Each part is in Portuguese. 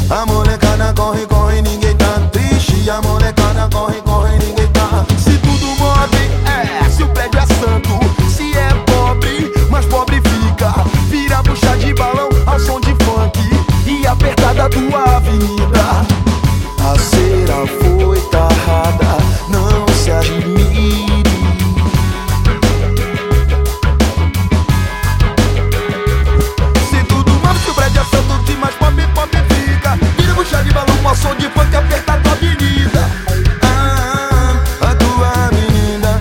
A molecada corre, corre, ninguém tá triste. A molecada corre, corre, ninguém tá. Se tudo move, se o prédio é santo. Se é pobre, mas pobre fica. Vira bucha de balão ao som de funk e apertada tua avenida. A cera foi tarrada, não se admire. Se tudo move, se o prédio é santo, se mais pobre, pobre fica. Vira bucha de balão ao som de funk e apertada tua avenida. A tua avenida.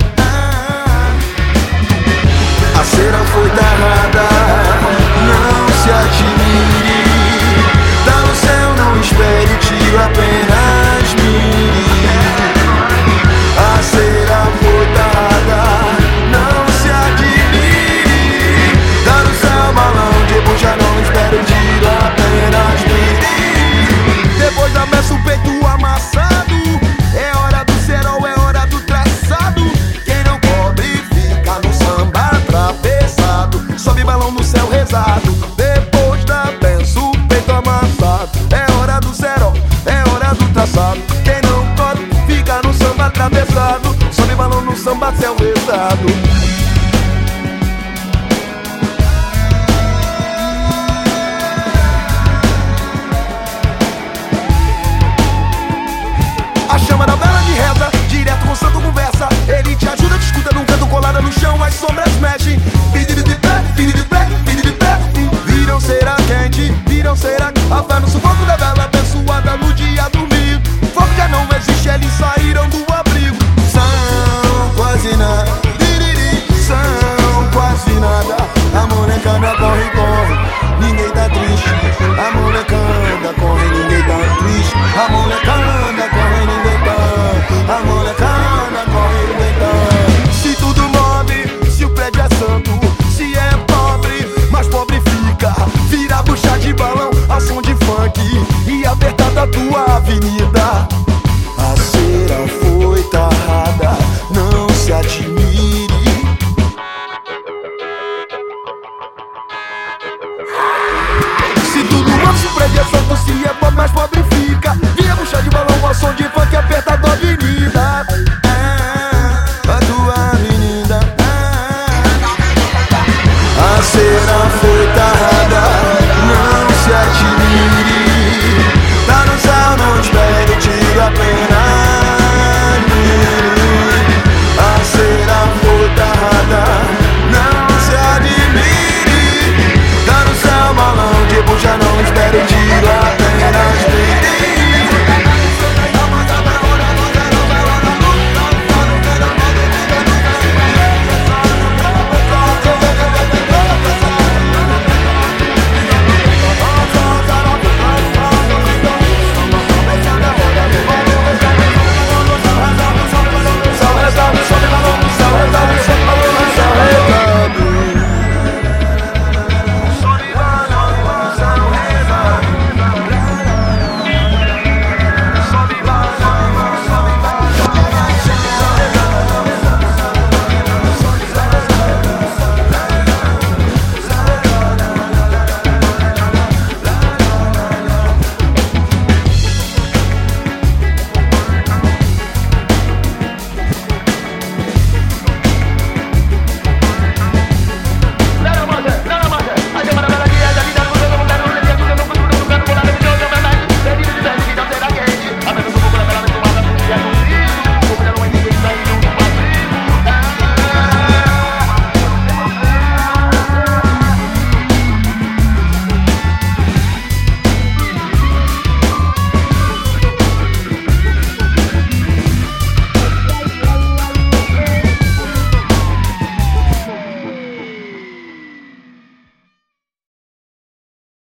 A cera foi tarrada, não se admire. Tá no céu, não espere, tiro apenas mire. A cera foi tarrada, não se admire. Tá no céu, balão de bucha, não espere, tiro apenas mire. Depois da messa o peito amassado, é hora do cerol, é hora do traçado. Quem não cobre fica no samba atravessado. Sobe balão no céu rezado. Depois da benção o peito amassado, é hora do cerol, é hora do traçado. Quem não cobre fica no samba atravessado. Sobe balão no samba céu rezado. A chama da vela de reza, direto com o santo conversa. Ele te ajuda, te escuta num canto colada no chão. As sombras mexem, pedido de pé, pedido de pé, pedido de pé. Viram cera quente, viram cera, a fé no